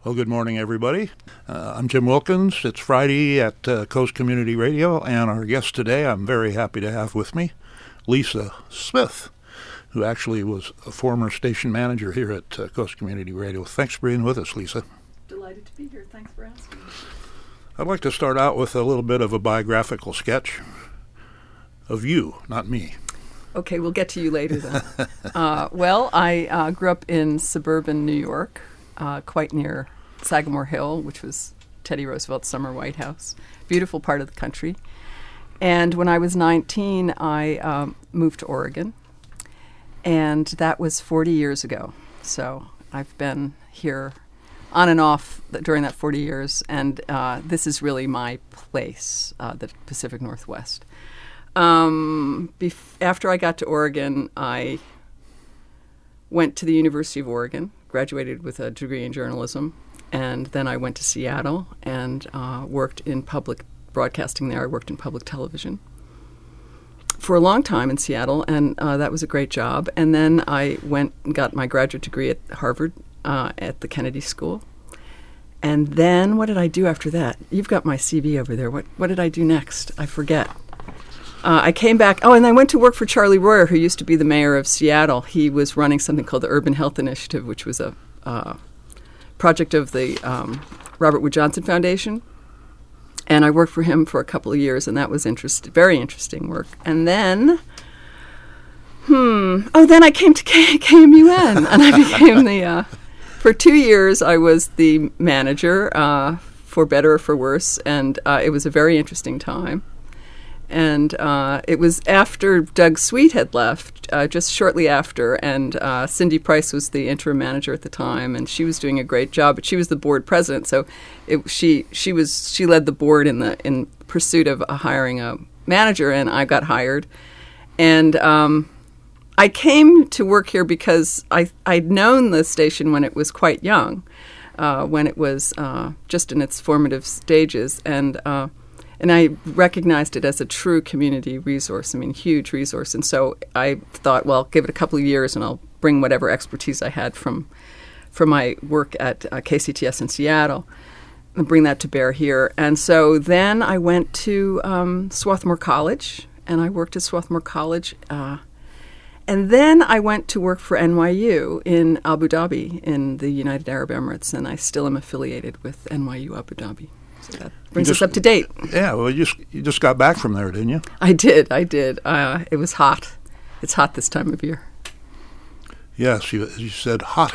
Well, good morning, everybody. I'm Jim Wilkins. It's Friday at Coast Community Radio, and our guest today I'm very happy to have with me, Lisa Smith, who actually was a former station manager here at Coast Community Radio. Thanks for being with us, Lisa. Delighted to be here. Thanks for asking. I'd like to start out with a little bit of a biographical sketch of you, not me. Okay, we'll get to you later then. Well, I grew up in suburban New York, quite near Sagamore Hill, which was Teddy Roosevelt's summer White House. Beautiful part of the country. And when I was 19, I moved to Oregon. And that was 40 years ago. So I've been here on and off during that 40 years. And this is really my place, the Pacific Northwest. After I got to Oregon, I went to the University of Oregon, graduated with a degree in journalism. And then I went to Seattle and worked in public broadcasting there. I worked in public television for a long time in Seattle, and that was a great job. And then I went and got my graduate degree at Harvard at the Kennedy School. And then what did I do after that? You've got my CV over there. What did I do next? I forget. I came back. Oh, and I went to work for Charlie Royer, who used to be the mayor of Seattle. He was running something called the Urban Health Initiative, which was a project of the Robert Wood Johnson Foundation. And I worked for him for a couple of years, and that was very interesting work. And then, then I came to KMUN, and I became for 2 years, I was the manager, for better or for worse, and it was a very interesting time. And it was after Doug Sweet had left, just shortly after, and Cindy Price was the interim manager at the time, and she was doing a great job. But she was the board president, so she led the board in pursuit of hiring a manager, and I got hired. And I came to work here because I'd known the station when it was quite young, when it was just in its formative stages, and I recognized it as a true community resource, huge resource. And so I thought, well, give it a couple of years and I'll bring whatever expertise I had from my work at KCTS in Seattle and bring that to bear here. And so then I went to Swarthmore College, and I worked at Swarthmore College. And then I went to work for NYU in Abu Dhabi in the United Arab Emirates, and I still am affiliated with NYU Abu Dhabi. So that brings us up to date. Yeah, well, you just got back from there, didn't you? I did. It was hot. It's hot this time of year. Yes, you said hot.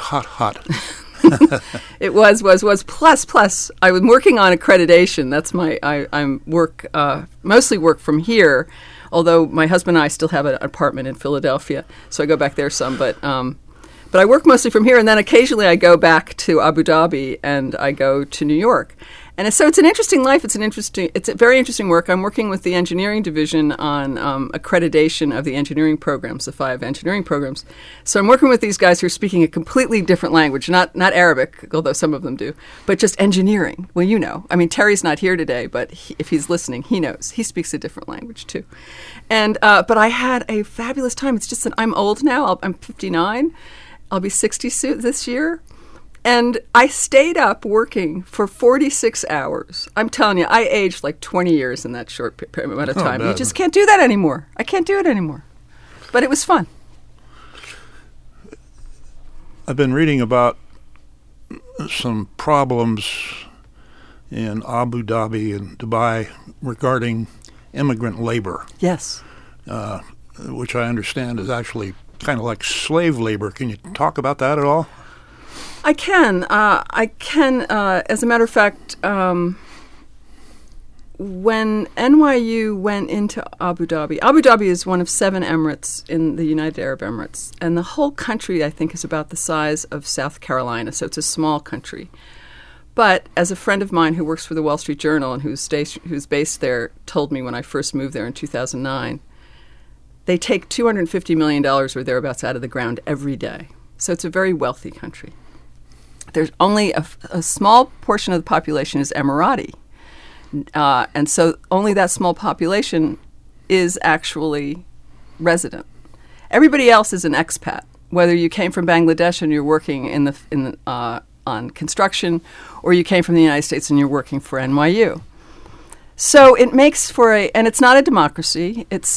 It was. Plus, I was working on accreditation. That's mostly work from here, although my husband and I still have an apartment in Philadelphia, so I go back there some. But I work mostly from here, and then occasionally I go back to Abu Dhabi and I go to New York. And so it's an interesting life. It's a very interesting work. I'm working with the engineering division on accreditation of the engineering programs, the 5 engineering programs. So I'm working with these guys who are speaking a completely different language, not Arabic, although some of them do, but just engineering. Well, you know. Terry's not here today, but if he's listening, he knows. He speaks a different language, too. And but I had a fabulous time. It's just that I'm old now. I'm 59. I'll be 60 this year. And I stayed up working for 46 hours. I'm telling you, I aged like 20 years in that short amount of time. You just can't do that anymore. I can't do it anymore. But it was fun. I've been reading about some problems in Abu Dhabi and Dubai regarding immigrant labor. Yes. Which I understand is actually kind of like slave labor. Can you talk about that at all? I can. As a matter of fact, when NYU went into Abu Dhabi is one of 7 emirates in the United Arab Emirates, and the whole country, I think, is about the size of South Carolina, so it's a small country. But as a friend of mine who works for the Wall Street Journal and who's based there told me when I first moved there in 2009, they take $250 million or thereabouts out of the ground every day. So it's a very wealthy country. There's only a small portion of the population is Emirati. And so only that small population is actually resident. Everybody else is an expat. Whether you came from Bangladesh and you're working in the on construction, or you came from the United States and you're working for NYU. So it makes for and it's not a democracy. It's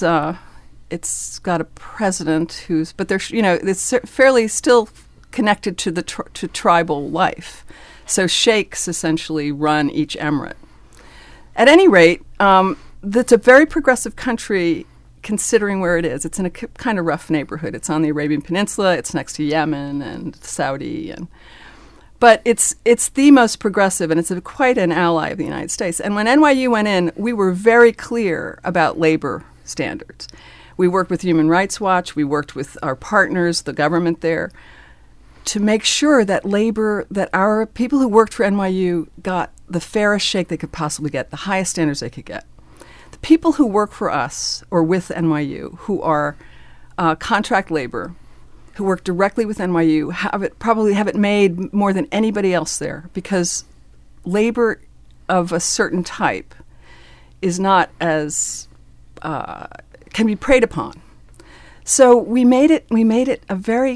got a president but there's, it's fairly still connected to to tribal life. So sheikhs essentially run each emirate. At any rate, it's a very progressive country considering where it is. It's in a kind of rough neighborhood. It's on the Arabian Peninsula. It's next to Yemen and Saudi, but it's the most progressive, and it's quite an ally of the United States. And when NYU went in, we were very clear about labor standards. We worked with Human Rights Watch. We worked with our partners, the government there, to make sure that that our people who worked for NYU got the fairest shake they could possibly get, the highest standards they could get. The people who work for us or with NYU, who are contract labor, who work directly with NYU, probably have it made more than anybody else there, because labor of a certain type is not as can be preyed upon. So we made it a very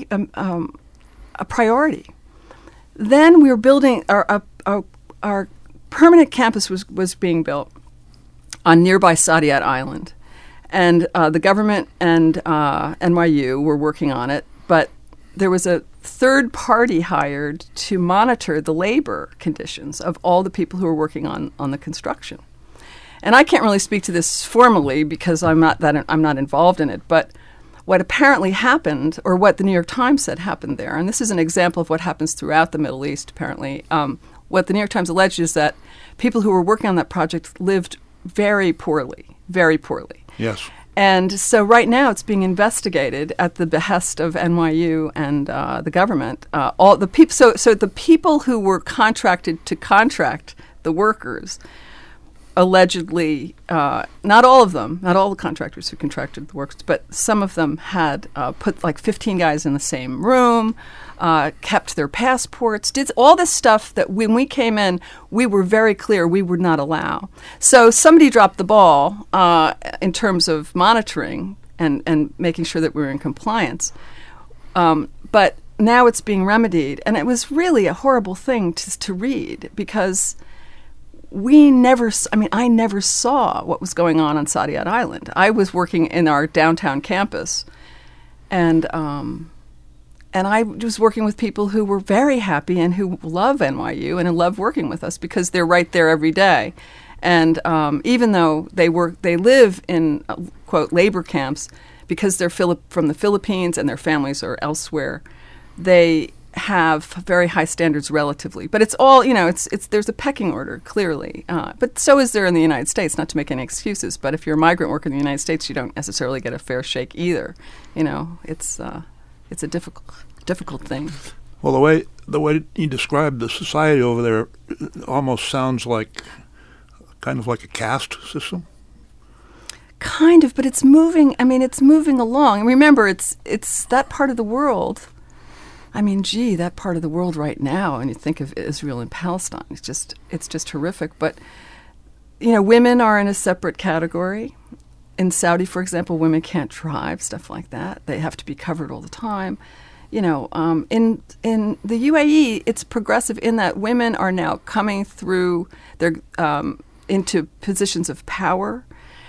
a priority. Then we were building our permanent campus was being built on nearby Saadiyat Island, and the government and NYU were working on it. But there was a third party hired to monitor the labor conditions of all the people who were working on the construction. And I can't really speak to this formally because I'm not involved in it. But what apparently happened, or what the New York Times said happened there, and this is an example of what happens throughout the Middle East. Apparently, what the New York Times alleged is that people who were working on that project lived very poorly, very poorly. Yes. And so right now it's being investigated at the behest of NYU and the government. All the people, so the people who were contracted to contract the workers, allegedly, not all of them, not all the contractors who contracted the workers, but some of them had put like 15 guys in the same room, kept their passports, did all this stuff that when we came in, we were very clear we would not allow. So somebody dropped the ball in terms of monitoring and making sure that we were in compliance. But now it's being remedied. And it was really a horrible thing to read, because I never saw what was going on Saadiyat Island. I was working in our downtown campus, and I was working with people who were very happy and who love NYU and who love working with us because they're right there every day. And even though they live in quote labor camps because they're from the Philippines and their families are elsewhere, they have very high standards relatively. But it's all, there's a pecking order, clearly. But so is there in the United States, not to make any excuses. But if you're a migrant worker in the United States, you don't necessarily get a fair shake either. It's a difficult thing. Well, the way you describe the society over there almost sounds like kind of like a caste system. Kind of, but it's moving. It's moving along. And remember, it's that part of the world. That part of the world right now, and you think of Israel and Palestine, it's just horrific. But, women are in a separate category. In Saudi, for example, women can't drive, stuff like that. They have to be covered all the time. In the UAE, it's progressive in that women are now coming through into positions of power.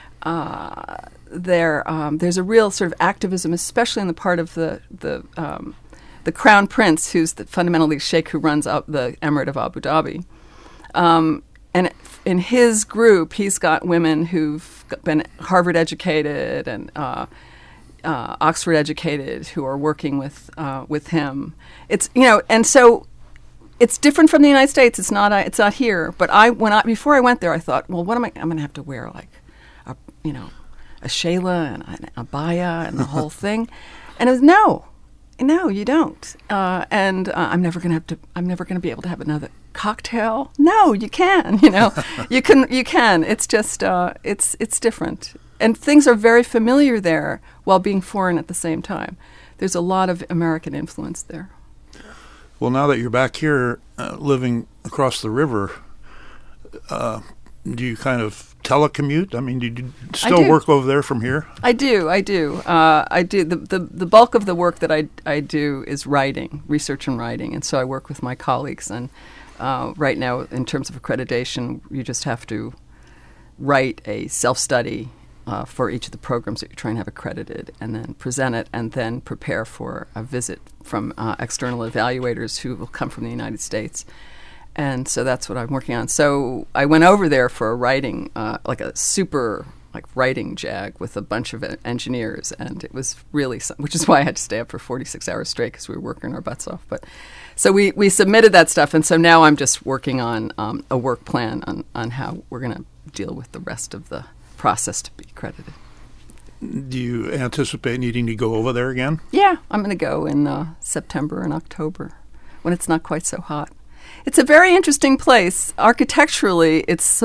There's a real sort of activism, especially in the part of the Crown Prince, who's the fundamentally sheikh who runs the Emirate of Abu Dhabi. And in his group, he's got women who've been Harvard educated and Oxford educated who are working with him. It's and so it's different from the United States. It's not here. But before I went there, I thought, well, what am I? I'm going to have to wear like a shayla and an abaya and the whole thing. And it was no, you don't. And I'm never going to be able to have another cocktail. No, you can. You can. It's just it's different, and things are very familiar there while being foreign at the same time. There's a lot of American influence there. Well, now that you're back here living across the river, do you kind of telecommute? I mean, do you still do. work over there from here? I do. I do. The bulk of the work that I do is writing, research and writing, and so I work with my colleagues. And right now, in terms of accreditation, you just have to write a self-study for each of the programs that you're trying to have accredited, and then present it, and then prepare for a visit from external evaluators who will come from the United States. And so that's what I'm working on. So I went over there for a writing, like a super writing jag with a bunch of engineers, and it was really, which is why I had to stay up for 46 hours straight because we were working our butts off. But so we submitted that stuff, and so now I'm just working on a work plan on how we're going to deal with the rest of the process to be accredited. Do you anticipate needing to go over there again? Yeah, I'm going to go in September and October when it's not quite so hot. It's a very interesting place. Architecturally, it's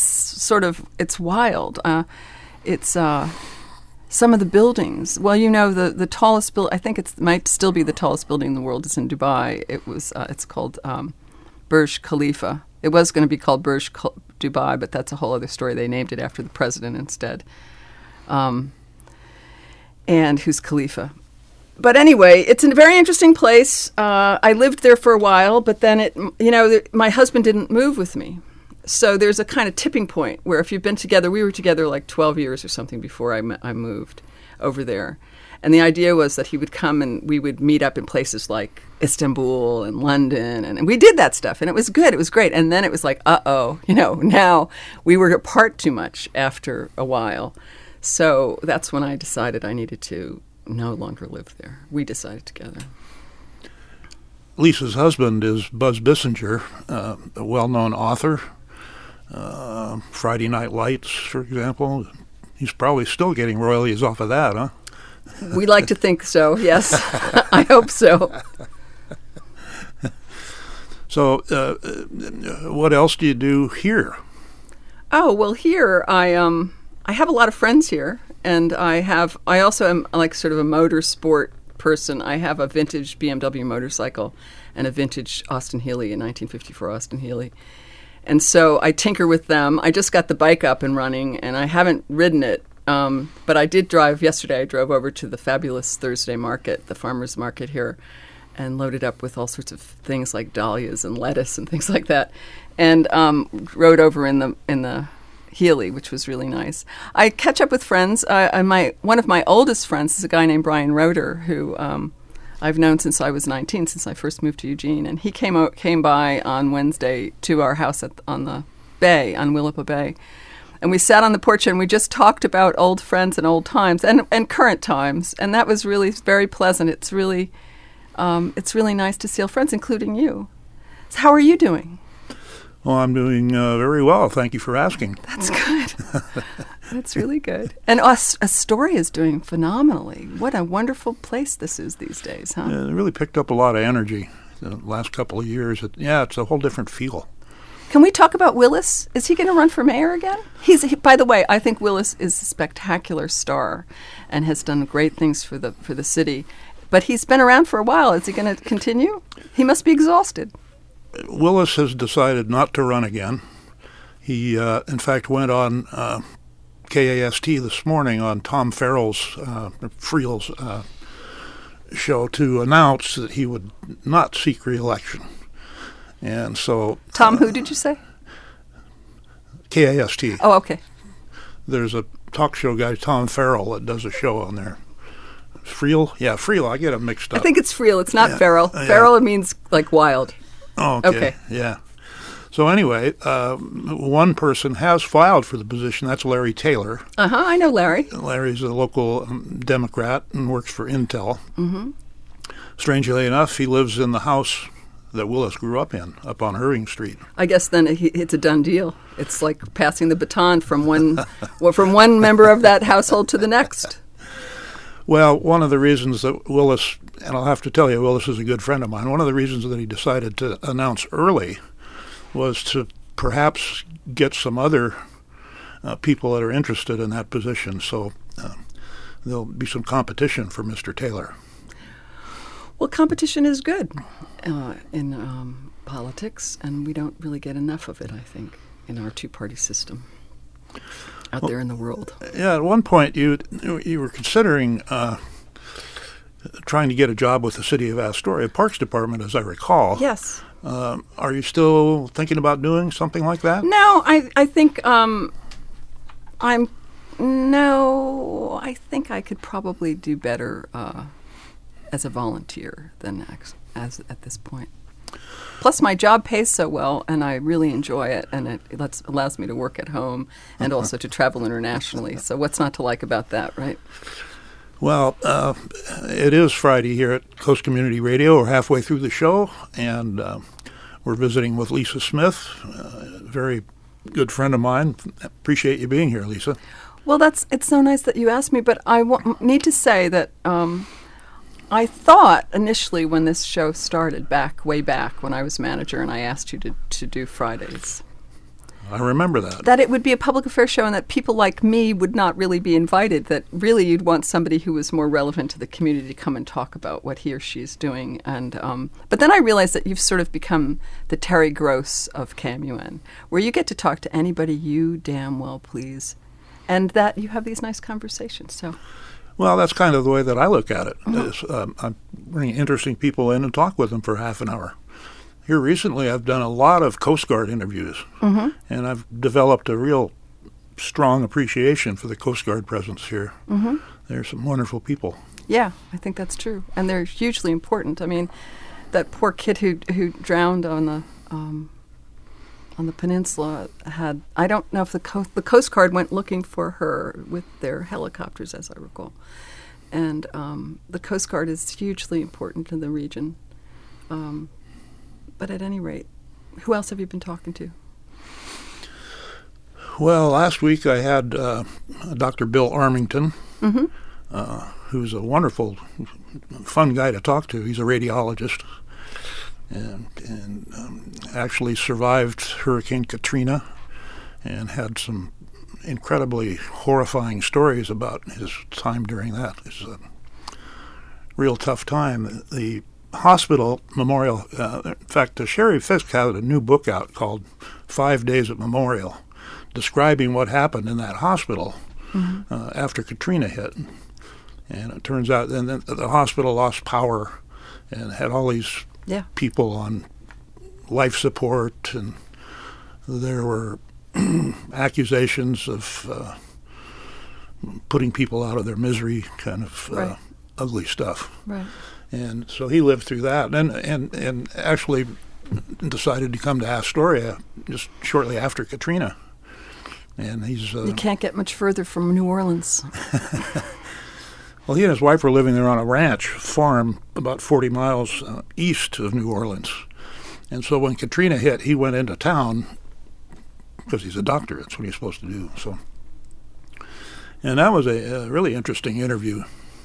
wild. It's some of the buildings. Well, the tallest building. I think it might still be the tallest building in the world is in Dubai. It's called Burj Khalifa. It was going to be called Burj Dubai, but that's a whole other story. They named it after the president instead. And who's Khalifa? But anyway, it's a very interesting place. I lived there for a while, but then my husband didn't move with me. So there's a kind of tipping point where if you've been together, we were together like 12 years or something before I moved over there. And the idea was that he would come and we would meet up in places like Istanbul and London. And we did that stuff. And it was good. It was great. And then it was like, now we were apart too much after a while. So that's when I decided I needed to no longer live there. We decided together. Lisa's husband is Buzz Bissinger, a well-known author. Friday Night Lights, for example. He's probably still getting royalties off of that, huh? We like to think so, yes. I hope so. So what else do you do here? Oh, well, here I have a lot of friends here. And I also am like sort of a motorsport person. I have a vintage BMW motorcycle and a vintage Austin Healey, a 1954 Austin Healey. And so I tinker with them. I just got the bike up and running, and I haven't ridden it. But I did drive yesterday. I drove over to the fabulous Thursday market, the farmer's market here, and loaded up with all sorts of things like dahlias and lettuce and things like that. And rode over in the Healy, which was really nice. I catch up with friends. One of my oldest friends is a guy named Brian Roeder, who I've known since I was 19, since I first moved to Eugene. And he came by on Wednesday to our house on the bay, on Willapa Bay. And we sat on the porch and we just talked about old friends and old times and current times. And that was really very pleasant. It's really nice to see old friends, including you. So how are you doing? Well, I'm doing very well. Thank you for asking. That's good. That's really good. And Astoria is doing phenomenally. What a wonderful place this is these days, huh? It really picked up a lot of energy the last couple of years. It's a whole different feel. Can we talk about Willis? Is he going to run for mayor again? By the way, I think Willis is a spectacular star and has done great things for the city. But he's been around for a while. Is he going to continue? He must be exhausted. Willis has decided not to run again. He, in fact, went on KAST this morning on Tom Friel's show to announce that he would not seek re-election. And so... Tom, who did you say? KAST. Oh, okay. There's a talk show guy, Tom Farrell, that does a show on there. Friel? Yeah, Friel. I get them mixed up. I think it's Friel. It's not Farrell. Farrell means like wild. Oh, okay. Yeah. So anyway, one person has filed for the position. That's Larry Taylor. I know Larry. Larry's a local Democrat and works for Intel. Mm-hmm. Strangely enough, he lives in the house that Willis grew up in, up on Irving Street. I guess then it's a done deal. It's like passing the baton from one member of that household to the next. Well, one of the reasons that Willis, and I'll have to tell you, Willis is a good friend of mine, one of the reasons that he decided to announce early was to perhaps get some other people that are interested in that position. So there'll be some competition for Mr. Taylor. Well, competition is good in politics, and we don't really get enough of it, I think, in our two-party system. out there in the world. Yeah, at one point you were considering trying to get a job with the city of Astoria Parks Department, as I recall. Yes. Are you still thinking about doing something like that? No, I think I think I could probably do better as a volunteer than as at this point. Plus, my job pays so well, and I really enjoy it, and it allows me to work at home and also to travel internationally. So what's not to like about that, right? Well, it is Friday here at Coast Community Radio. We're halfway through the show, and we're visiting with Lisa Smith, a very good friend of mine. Appreciate you being here, Lisa. Well, it's so nice that you asked me, but I need to say that I thought initially when this show started, way back when I was manager and I asked you to do Fridays. I remember that. That it would be a public affairs show and that people like me would not really be invited, that really you'd want somebody who was more relevant to the community to come and talk about what he or she is doing. And but then I realized that you've sort of become the Terry Gross of KMUN, where you get to talk to anybody you damn well please, and that you have these nice conversations. So. Well, that's kind of the way that I look at it. I'm bringing interesting people in and talk with them for half an hour. Here recently, I've done a lot of Coast Guard interviews, and I've developed a real strong appreciation for the Coast Guard presence here. They're some wonderful people. Yeah, I think that's true, and they're hugely important. I mean, that poor kid who drowned on the peninsula had, I don't know if the Coast Guard went looking for her with their helicopters, as I recall. And the Coast Guard is hugely important in the region. But at any rate, who else have you been talking to? Well, last week I had Dr. Bill Armington, who's a wonderful, fun guy to talk to. He's a radiologist. And actually survived Hurricane Katrina and had some incredibly horrifying stories about his time during that. It's a real tough time. The hospital memorial, in fact, Sherry Fisk had a new book out called 5 Days at Memorial, describing what happened in that hospital after Katrina hit. And it turns out then the hospital lost power and had all these people on life support, and there were accusations of putting people out of their misery, kind of ugly stuff. Right. And so he lived through that, and actually decided to come to Astoria just shortly after Katrina. And he's you can't get much further from New Orleans. Well, he and his wife were living there on a ranch farm about 40 miles east of New Orleans. And so when Katrina hit, he went into town because he's a doctor. That's what he's supposed to do. So, and that was a really interesting interview.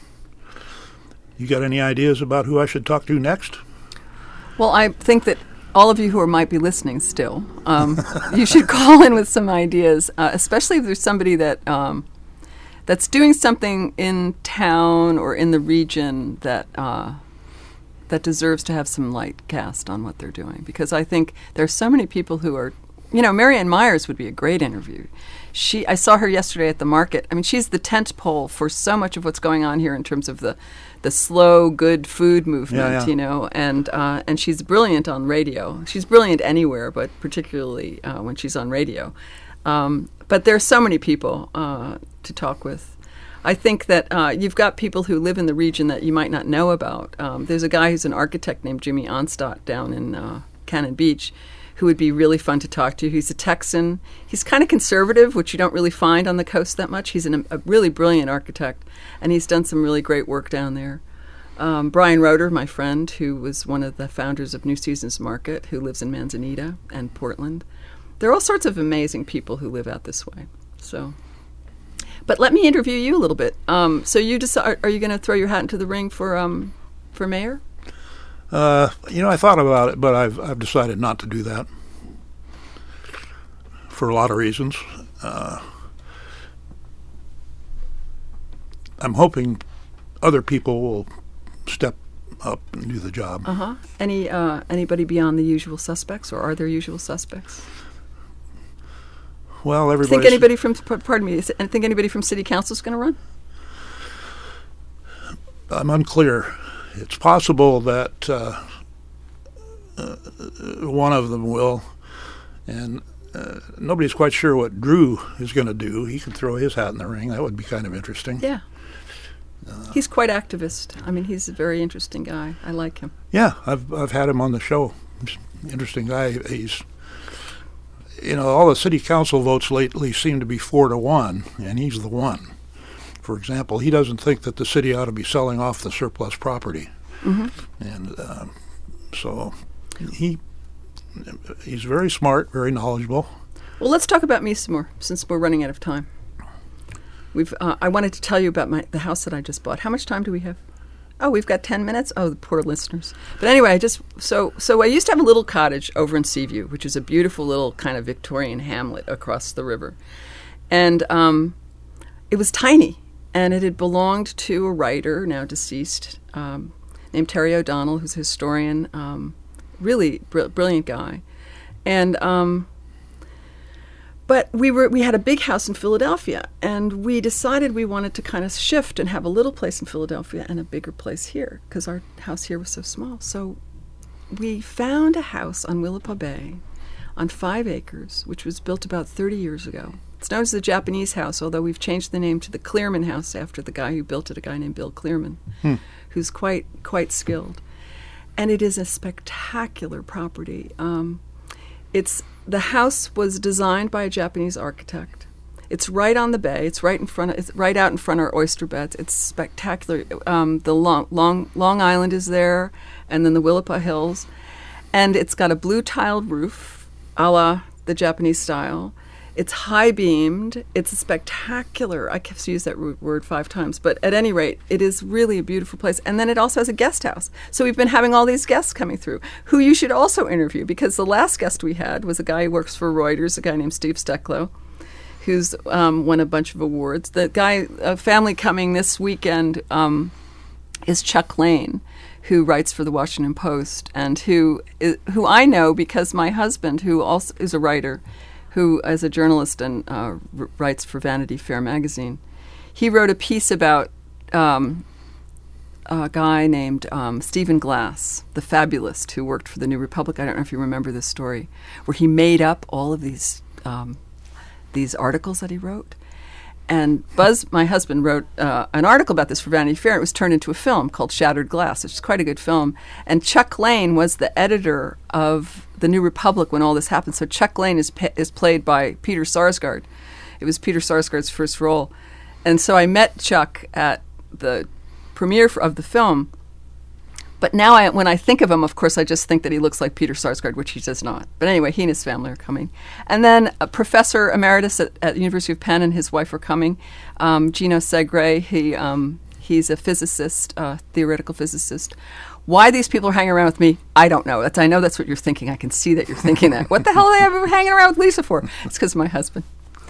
You got any ideas about who I should talk to next? Well, I think that all of you who might be listening still, you should call in with some ideas, especially if there's somebody that that's doing something in town or in the region that that deserves to have some light cast on what they're doing. Because I think there's so many people who are, Marianne Myers would be a great interview. I saw her yesterday at the market. I mean, she's the tent pole for so much of what's going on here in terms of the slow, good food movement, and she's brilliant on radio. She's brilliant anywhere, but particularly when she's on radio. But there's so many people to talk with. I think that you've got people who live in the region that you might not know about. There's a guy who's an architect named Jimmy Onstott down in Cannon Beach who would be really fun to talk to. He's a Texan. He's kind of conservative, which you don't really find on the coast that much. He's a really brilliant architect, and he's done some really great work down there. Brian Roeder, my friend, who was one of the founders of New Seasons Market, who lives in Manzanita and Portland. There are all sorts of amazing people who live out this way. But let me interview you a little bit. So you decide, are you going to throw your hat into the ring for mayor? I thought about it, but I've decided not to do that for a lot of reasons. I'm hoping other people will step up and do the job. Anybody beyond the usual suspects, or are there usual suspects? Well, everybody. Think anybody from? Pardon me. Think anybody from City Council is going to run? I'm unclear. It's possible that one of them will, and nobody's quite sure what Drew is going to do. He could throw his hat in the ring. That would be kind of interesting. Yeah. He's quite activist. I mean, he's a very interesting guy. I like him. Yeah, I've had him on the show. He's an interesting guy. He's, all the city council votes lately seem to be 4-1, and he's the one. For example, he doesn't think that the city ought to be selling off the surplus property, and so he's very smart, very knowledgeable. Well, let's talk about me some more, since we're running out of time. I wanted to tell you about the house that I just bought. How much time do we have? Oh, we've got 10 minutes? Oh, the poor listeners. But anyway, so I used to have a little cottage over in Seaview, which is a beautiful little kind of Victorian hamlet across the river. And it was tiny, and it had belonged to a writer, now deceased, named Terry O'Donnell, who's a historian, really brilliant guy. And but we had a big house in Philadelphia, and we decided we wanted to kind of shift and have a little place in Philadelphia and a bigger place here, because our house here was so small. So we found a house on Willapa Bay on 5 acres, which was built about 30 years ago. It's known as the Japanese house, although we've changed the name to the Clearman House after the guy who built it, a guy named Bill Clearman, who's quite skilled. And it is a spectacular property. The house was designed by a Japanese architect. It's right on the bay. It's right out in front of our oyster beds. It's spectacular. The Long Island is there, and then the Willapa Hills, and it's got a blue tiled roof, a la the Japanese style. It's high beamed. It's spectacular. I have to use that word 5 times, but at any rate, it is really a beautiful place. And then it also has a guest house. So we've been having all these guests coming through, who you should also interview, because the last guest we had was a guy who works for Reuters, a guy named Steve Stecklow, who's won a bunch of awards. The guy, a family coming this weekend, is Chuck Lane, who writes for the Washington Post, and who I know because my husband, who also is a writer, who is a journalist and writes for Vanity Fair magazine, he wrote a piece about a guy named Stephen Glass, the fabulist who worked for the New Republic. I don't know if you remember this story, where he made up all of these articles that he wrote. And Buzz, my husband, wrote an article about this for Vanity Fair. It was turned into a film called Shattered Glass, which is quite a good film. And Chuck Lane was the editor of the New Republic when all this happened. So Chuck Lane is played by Peter Sarsgaard. It was Peter Sarsgaard's first role. And so I met Chuck at the premiere of the film. But now when I think of him, of course, I just think that he looks like Peter Sarsgaard, which he does not. But anyway, he and his family are coming. And then a professor emeritus at the University of Penn and his wife are coming, Gino Segre. He's a physicist, theoretical physicist. Why these people are hanging around with me, I don't know. I know that's what you're thinking. I can see that you're thinking that. What the hell are they hanging around with Lisa for? It's because of my husband.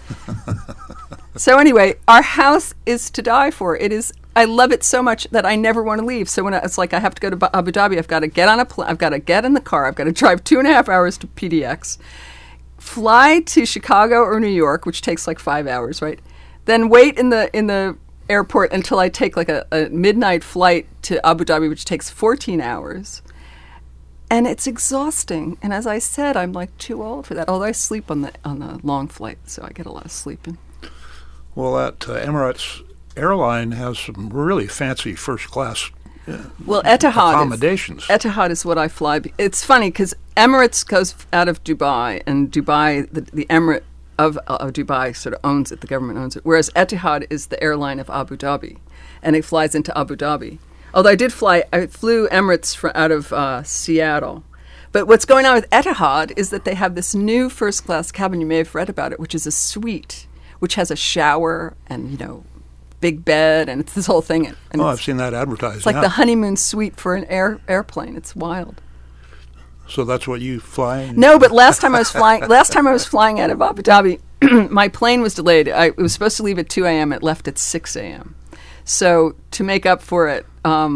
So anyway, our house is to die for. It is. I love it so much that I never want to leave. So when it's like I have to go to Abu Dhabi, I've got to get on I've got to get in the car. I've got to drive 2.5 hours to PDX, fly to Chicago or New York, which takes like 5 hours, right? Then wait in the airport until I take like a midnight flight to Abu Dhabi, which takes 14 hours. And it's exhausting. And as I said, I'm like too old for that. Although I sleep on the long flight, so I get a lot of sleeping. Well, that Emirates airline has some really fancy first-class accommodations. Etihad is what I fly. It's funny because Emirates goes out of Dubai, and Dubai, the Emirate of Dubai sort of owns it. The government owns it. Whereas Etihad is the airline of Abu Dhabi, and it flies into Abu Dhabi. Although I flew Emirates out of Seattle. But what's going on with Etihad is that they have this new first-class cabin. You may have read about it, which is a suite, which has a shower and, big bed, and it's this whole thing. And I've seen that advertised. It's like the honeymoon suite for an airplane. It's wild. So that's what you fly? No, but last time I was flying out of Abu Dhabi, my plane was delayed. It was supposed to leave at 2 a.m. It left at 6 a.m. So to make up for it,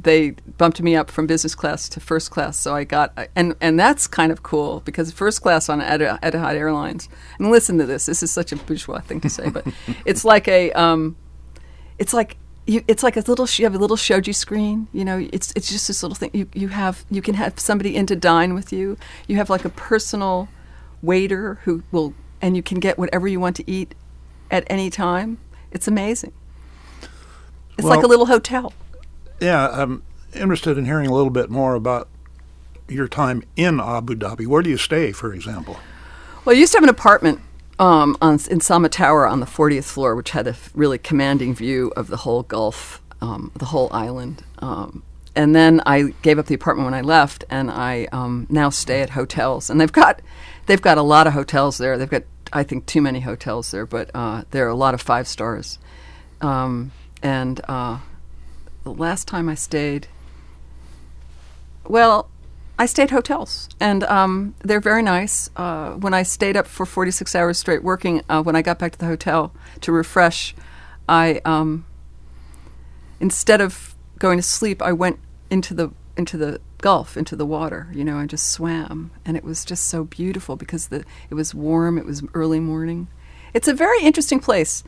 they bumped me up from business class to first class. So I got, and that's kind of cool because first class on Etihad Airlines. And listen to this. This is such a bourgeois thing to say, but it's like a, it's like a little. You have a little shoji screen. You know, it's just this little thing. You can have somebody in to dine with you. You have like a personal waiter who will, and you can get whatever you want to eat at any time. It's amazing. It's like a little hotel. Yeah, I'm interested in hearing a little bit more about your time in Abu Dhabi. Where do you stay, for example? Well, I used to have an apartment in Sama Tower on the 40th floor, which had a really commanding view of the whole Gulf, the whole island. And then I gave up the apartment when I left, and I now stay at hotels. And they've got a lot of hotels there. They've got, I think, too many hotels there, but there are a lot of 5 stars. And the last time I stayed, I stayed hotels, and they're very nice. When I stayed up for 46 hours straight working, when I got back to the hotel to refresh, I instead of going to sleep, I went into the Gulf, into the water. You know, I just swam, and it was just so beautiful because it was warm. It was early morning. It's a very interesting place.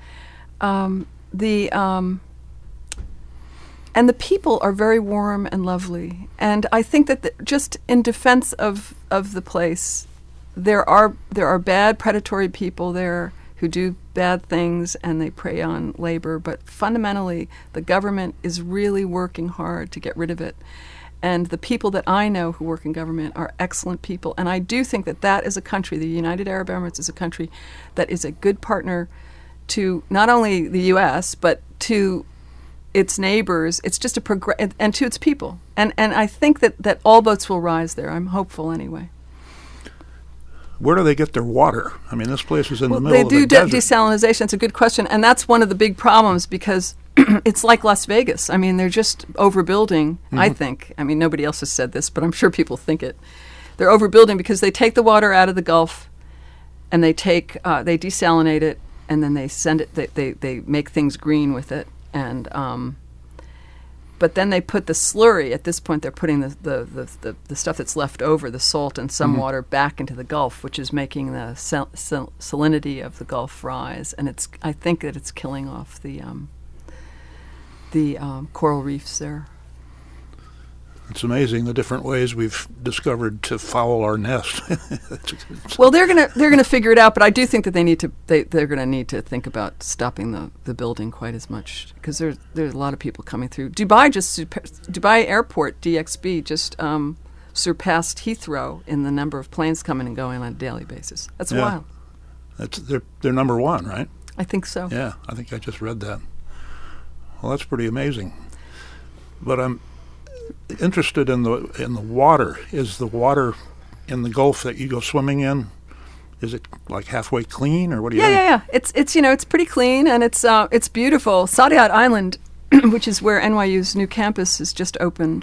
And the people are very warm and lovely. And I think that just in defense of the place, there are bad predatory people there who do bad things and they prey on labor. But fundamentally, the government is really working hard to get rid of it. And the people that I know who work in government are excellent people. And I do think that is a country, the United Arab Emirates is a country that is a good partner to not only the U.S., but to its neighbors. It's just and to its people. And I think that all boats will rise there. I'm hopeful anyway. Where do they get their water? I mean, this place is in the middle of the desert. They do desalination. It's a good question. And that's one of the big problems because it's like Las Vegas. I mean, they're just overbuilding, I think. I mean, nobody else has said this, but I'm sure people think it. They're overbuilding because they take the water out of the Gulf and they desalinate it, and then they send it, they make things green with it. And but then they put the slurry. At this point, they're putting the stuff that's left over, the salt and some water, back into the Gulf, which is making the salinity of the Gulf rise. And I think that it's killing off the coral reefs there. It's amazing the different ways we've discovered to foul our nest. Well, they're gonna figure it out, but I do think that they're gonna need to think about stopping the building quite as much because there's a lot of people coming through. Dubai Airport DXB just surpassed Heathrow in the number of planes coming and going on a daily basis. That's wild. They're number 1, right? I think so. Yeah, I think I just read that. Well, that's pretty amazing. But I'm interested in the water. Is the water in the Gulf that you go swimming in, is it like halfway clean, or what do you think? Yeah. It's pretty clean, and it's beautiful. Saadiyat Island, which is where NYU's new campus has just opened.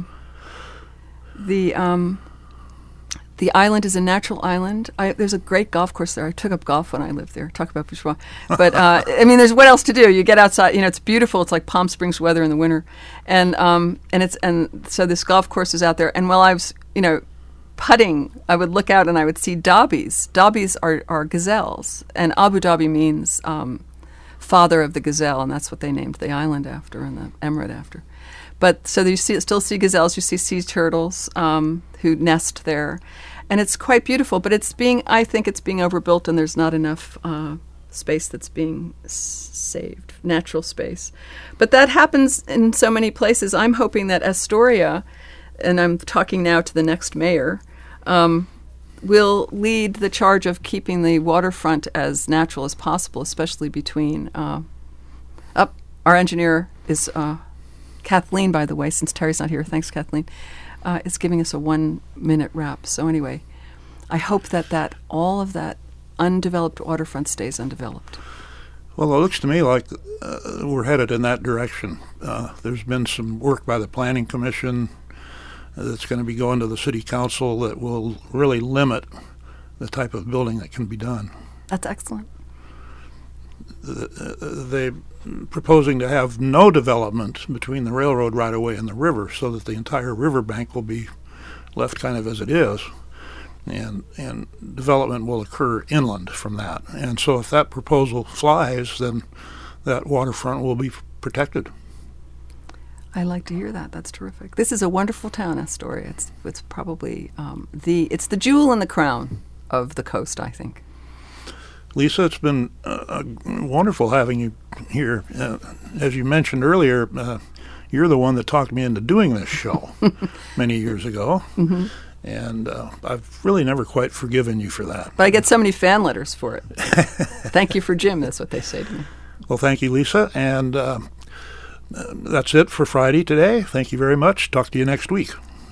The island is a natural island. There's a great golf course there. I took up golf when I lived there. Talk about bourgeois. But I mean, there's what else to do? You get outside. You know, it's beautiful. It's like Palm Springs weather in the winter, and so this golf course is out there. And while I was, putting, I would look out and I would see dobbies. Dobbies are gazelles, and Abu Dhabi means father of the gazelle, and that's what they named the island after and the emirate after. But so you still see gazelles, you see sea turtles who nest there, and it's quite beautiful. But I think it's being overbuilt, and there's not enough space that's being saved, natural space. But that happens in so many places. I'm hoping that Astoria, and I'm talking now to the next mayor, will lead the charge of keeping the waterfront as natural as possible, especially between. Our engineer is. Kathleen, by the way, since Terry's not here, thanks, Kathleen, is giving us a 1-minute wrap. So anyway, I hope that all of that undeveloped waterfront stays undeveloped. Well, it looks to me like we're headed in that direction. There's been some work by the Planning Commission that's going to be going to the City Council that will really limit the type of building that can be done. That's excellent. They're proposing to have no development between the railroad right-of-way and the river, so that the entire riverbank will be left kind of as it is, and development will occur inland from that. And so if that proposal flies, then that waterfront will be protected. I like to hear that. That's terrific. This is a wonderful town, Astoria. It's probably it's the jewel in the crown of the coast, I think. Lisa, it's been wonderful having you here. As you mentioned earlier, you're the one that talked me into doing this show many years ago, Mm-hmm. and I've really never quite forgiven you for that. But I get so many fan letters for it. Thank you for Jim, that's what they say to me. Well, thank you, Lisa, and that's it for Friday today. Thank you very much. Talk to you next week.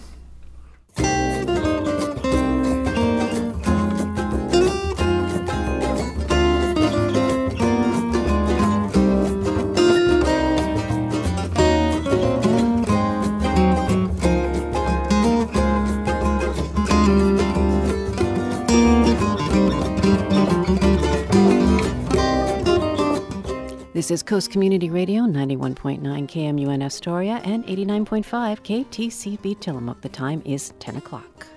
This is Coast Community Radio, 91.9 KMUN Astoria and 89.5 KTCB Tillamook. The time is 10 o'clock.